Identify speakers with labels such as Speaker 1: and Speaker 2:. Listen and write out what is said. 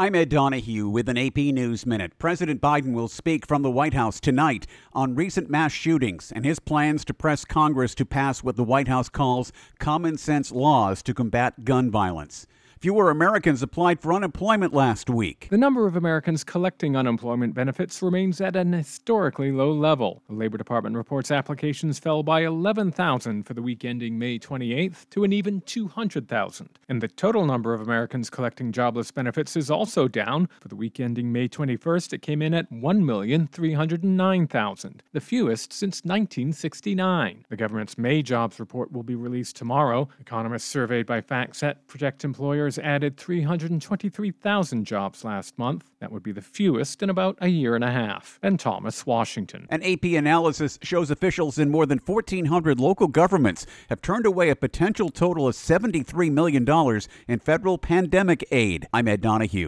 Speaker 1: I'm Ed Donahue with an AP News Minute. President Biden will speak from the White House tonight on recent mass shootings and his plans to press Congress to pass what the White House calls common sense laws to combat gun violence. Fewer Americans applied for unemployment last week.
Speaker 2: The number of Americans collecting unemployment benefits remains at an historically low level. The Labor Department reports applications fell by 11,000 for the week ending May 28th to an even 200,000. And the total number of Americans collecting jobless benefits is also down. For the week ending May 21st, it came in at 1,309,000, the fewest since 1969. The government's May jobs report will be released tomorrow. Economists surveyed by FactSet project employers added 323,000 jobs last month. That would be the fewest in about a year and a half. Ben Thomas, Washington.
Speaker 1: An AP analysis shows officials in more than 1,400 local governments have turned away a potential total of $73 million in federal pandemic aid. I'm Ed Donahue.